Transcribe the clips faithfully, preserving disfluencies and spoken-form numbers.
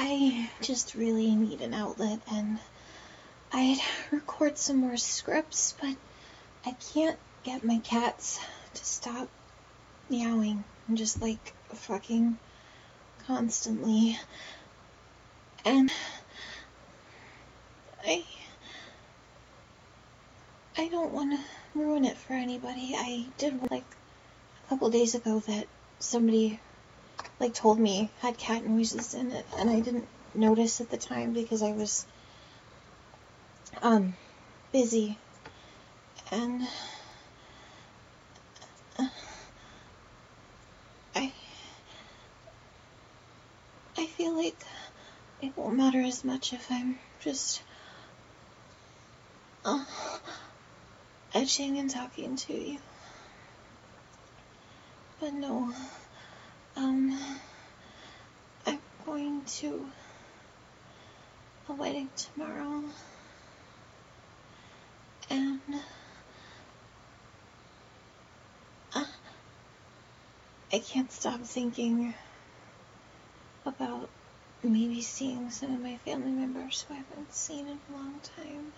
I just really need an outlet, and I'd record some more scripts, but I can't get my cats to stop meowing and just like fucking constantly. And I I don't want to ruin it for anybody. I did like a couple days ago that somebody like told me had cat noises in it, and I didn't notice at the time because I was um busy. And uh, I I feel like it won't matter as much if I'm just uh, edging and talking to you. But no, um, I'm going to a wedding tomorrow, and uh, I can't stop thinking about maybe seeing some of my family members who I haven't seen in a long time.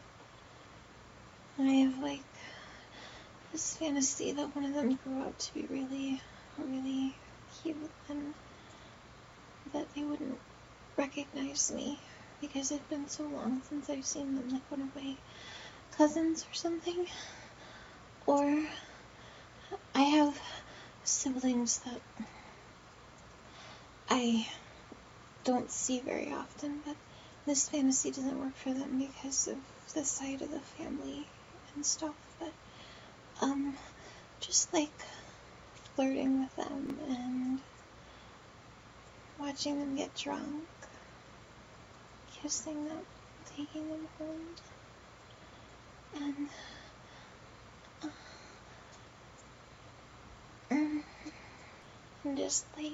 I have like this fantasy that one of them grew up to be really, really cute, and that they wouldn't recognize me because it's been so long since I've seen them, like one of my cousins or something. Or I have siblings that I don't see very often, but this fantasy doesn't work for them because of this side of the family and stuff. But um just like flirting with them and watching them get drunk, kissing them, taking them home, and uh, and just like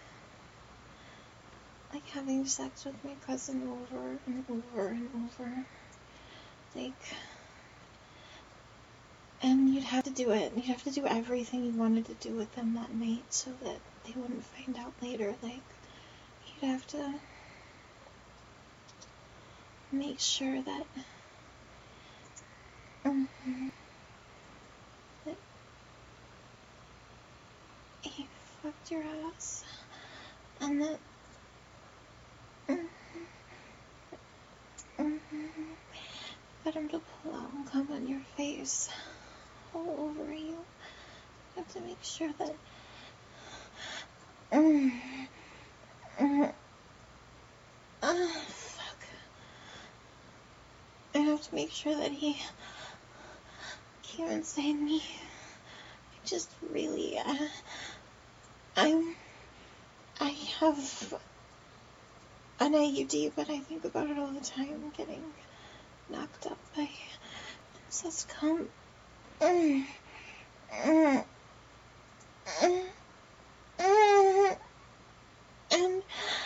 like having sex with my cousin over and over and over, like, and you'd have to do it. You'd have to do everything you wanted to do with them that night so that they wouldn't find out later. Like, you'd have to make sure that, um, that he fucked your ass, and that, um, um, got him to pull out and come on your face, all over you. You have to make sure that, um, um, uh, fuck. I have to make sure that he came inside me. I just really, uh, I'm, I have an I U D, but I think about it all the time, getting knocked up by incest cum. Mm, mm, mm, mm, and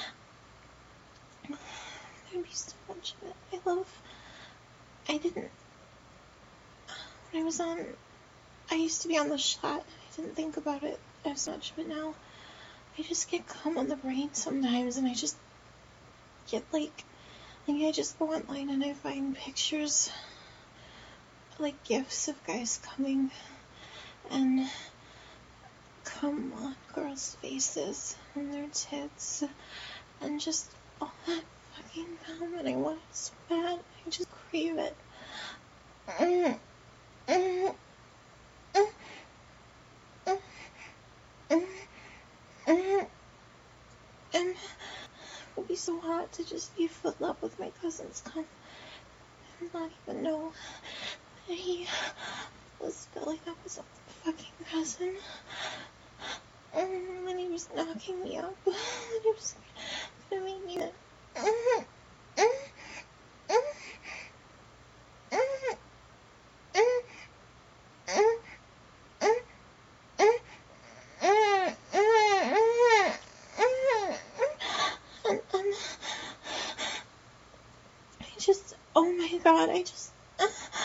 there'd be so much of it. I love, I didn't, when I was on, I used to be on the shot, I didn't think about it as much, but now I just get cum on the brain sometimes, and I just get like, like I just go online and I find pictures, like gifs of guys coming, and cum on girls' faces and their tits, and just all that fucking cum, and I want it so bad, I just crave it. Mm, mm, mm, mm, mm, mm. And it would be so hot to just be filled up with my cousin's cum and not even know that he was filling up his own fucking cousin. And then he was knocking me up. And he was gonna make me that. And, and I just, oh my god, I just, uh,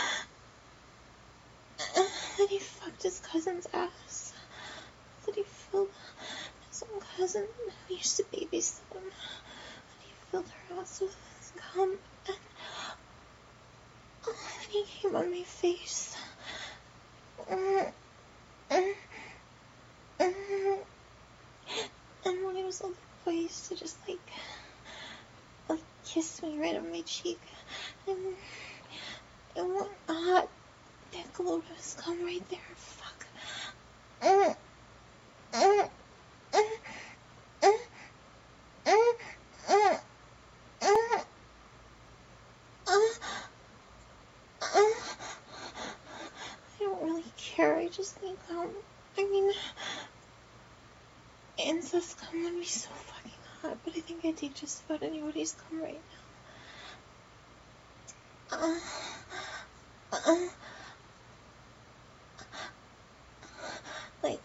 uh, and he fucked his cousin's ass. That he filled his own cousin who used to babysit him. And he filled her ass with cum, and oh, then he came on my face. Mm, mm, mm. And when he was looking away, he used to just like, like kiss me right on my cheek, and it went a hot dick load of his cum right there. Fuck. Mm, mm, mm, mm, mm, mm, mm, uh, uh. I don't really care. I just need cum. I mean, incest cum would be so fucking hot, but I think I'd take just about anybody's cum right now. Uh, uh, like,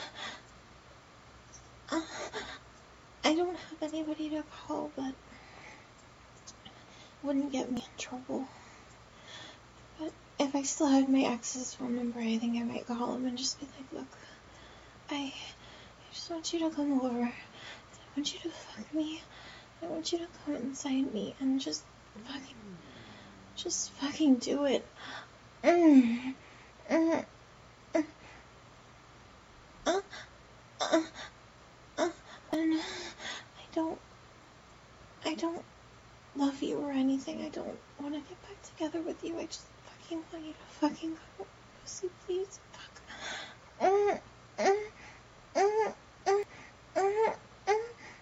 uh, I don't have anybody to call, but wouldn't get me in trouble. But if I still had my ex's phone number, I think I might call him and just be like, look, I, I just want you to come over, and I want you to fuck me, I want you to come inside me, and just fucking, just fucking do it. Mm, mm, mm, uh, uh, uh, and I don't, I don't love you or anything. I don't want to get back together with you. I just fucking want you to fucking go. Pussy, please. Fuck. Mm, mm, mm, mm, mm, mm,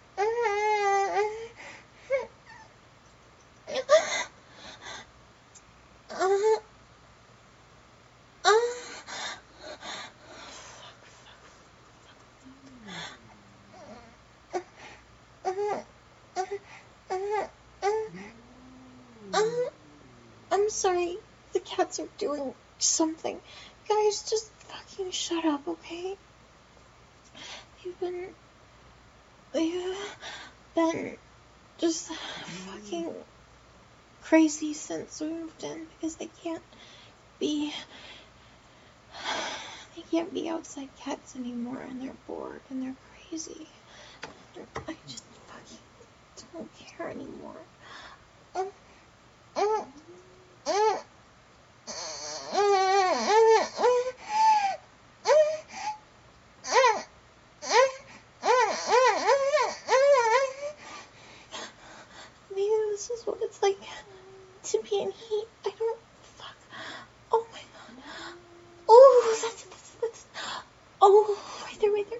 mm, I'm sorry, the cats are doing something. Guys, just fucking shut up, okay? They've been, they've been just fucking crazy since we moved in because they can't be, they can't be outside cats anymore, and they're bored and they're crazy. And I just fucking don't care anymore. Um, um, um. Maybe this is what it's like to be in heat. I don't fuck. Oh my god. Oh, that's it, that's it, that's it. Oh, right there, right there.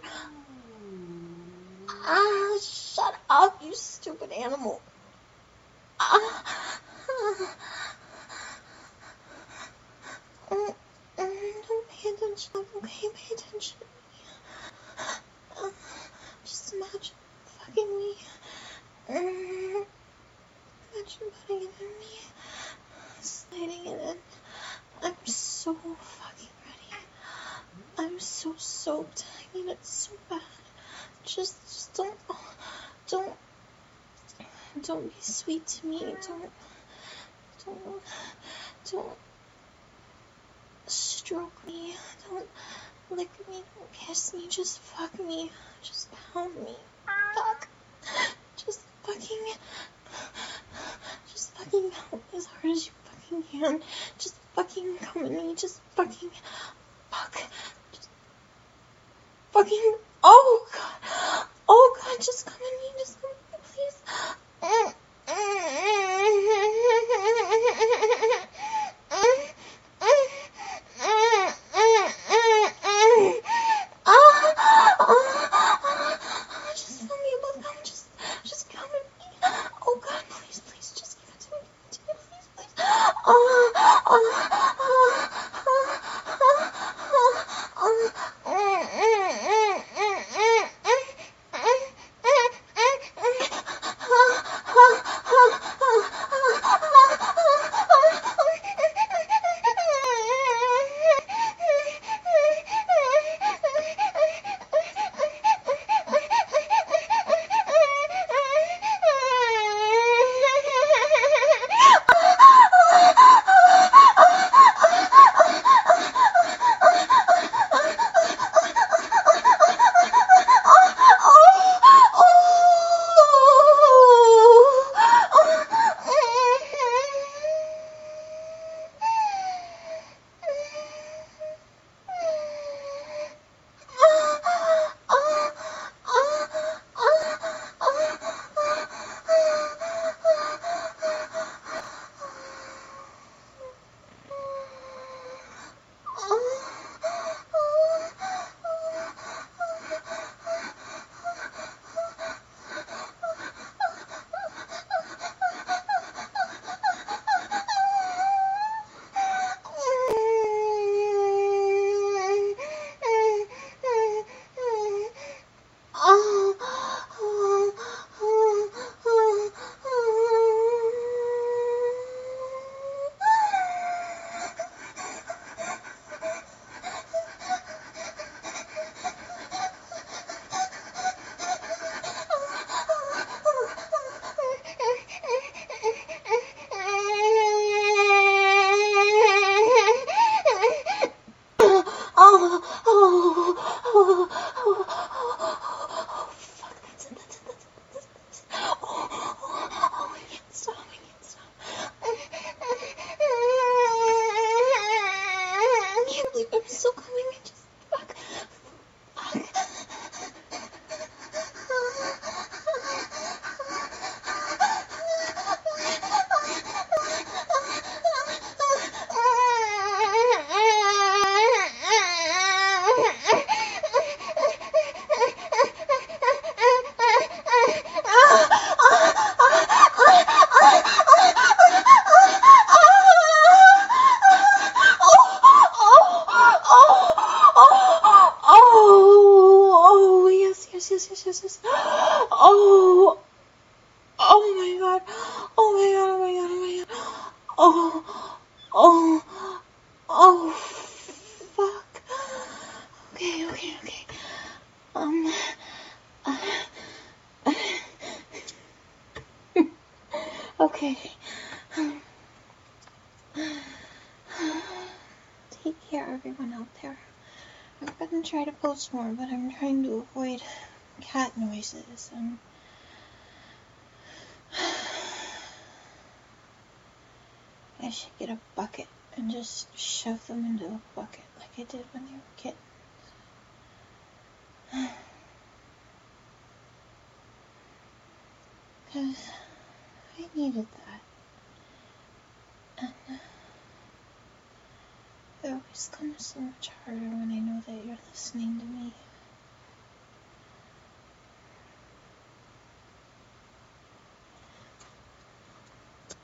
Ah, shut up, you stupid animal. Ah. Mm, mm, don't pay attention, okay? Pay attention to me. Uh, just imagine fucking me. Mm, imagine putting it in me. Sliding it in. I'm so fucking ready. I'm so soaked. I need it so bad. Just, just don't, don't, don't be sweet to me. Don't, don't, don't stroke me. Don't lick me. Don't kiss me. Just fuck me. Just pound me. Fuck. Just fucking, just fucking pound me as hard as you fucking can. Just fucking come at me. Just fucking, fuck. Just fucking, oh god. Oh god, just come at me. Just come at me, please. Mm. Just fill me up with cum. Just, just come at me. Oh god, please, please, just give it to me. Give it to me, please, please. Oh, oh, oh, oh, oh, oh, oh, Oh, oh my god. Oh my god, oh my god, oh my god. Oh, oh, oh, fuck. Okay, okay, okay. Um, uh, okay. Take care, everyone out there. I'm gonna try to post more, but I'm trying to avoid cat noises and I should get a bucket and just shove them into a bucket like I did when they were kittens. Because I needed that. And it always comes so much harder when I know that you're listening to me.